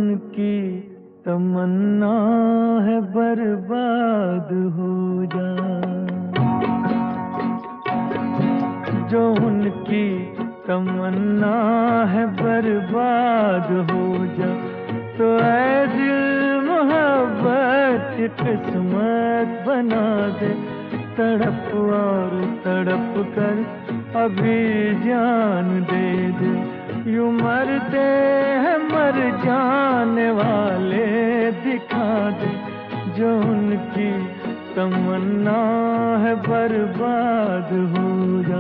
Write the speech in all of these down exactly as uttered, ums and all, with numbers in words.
उनकी तमन्ना है बर्बाद हो जा, जो उनकी तमन्ना है बर्बाद हो जा। तो ऐ दिल मोहब्बत किस्मत बना दे, तड़प और तड़प कर अभी जान दे दे। यूं मरते हैं मर जाने वाले दिखा दे, जो उनकी तमन्ना है बर्बाद हो जा।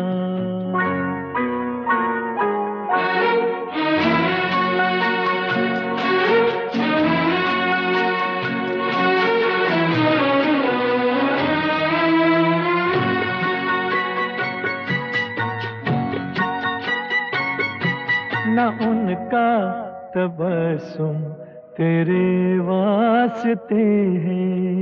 न उनका तबस्सुम तेरे वास्ते है,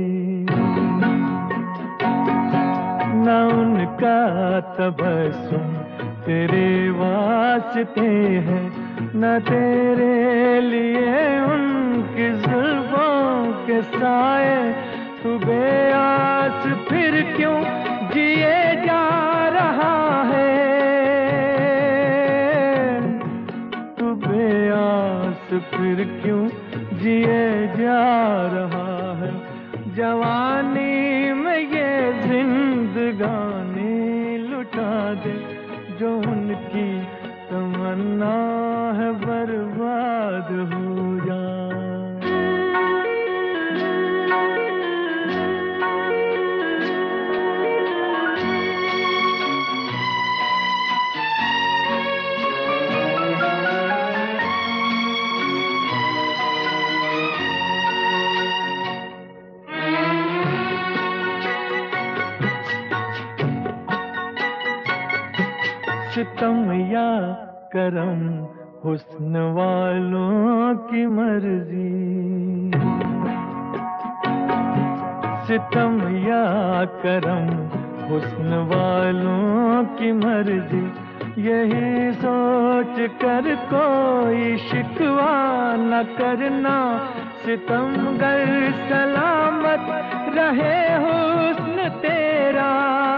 न उनका तबस्सुम तेरे वास्ते है, न तेरे लिए उनकी जुल्फों के साए। तू बेआस फिर क्यों जिए जा रहा है, तू बेआस फिर क्यों जिए जा रहा है। जवानी में ये जिंदगानी लुटा दे, जो उनकी तमन्ना है बर्बाद हो जा। सितम या करम हुस्न वालों की मर्जी, सितम या करम हुस्न वालों की मर्जी। यही सोच कर कोई शिकवा न करना, सितमगर सलामत रहे हुस्न तेरा,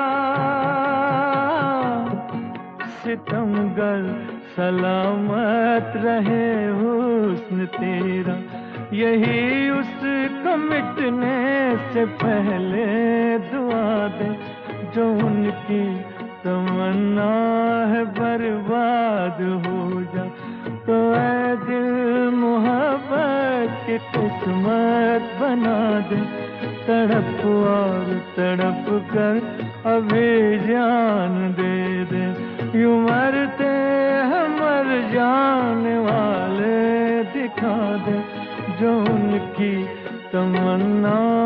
सितमगर सलामत रहे हुस्न तेरा। यही उसको मिटने से पहले दुआ दे, जो उनकी तमन्ना है बर्बाद हो जा। तो ऐ दिल मोहब्बत की किस्मत बना दे, तड़प और तड़प कर अभी जान दे दे। यूं मरते हैं मर जाने वाले दिखा दे, जो उनकी तमन्ना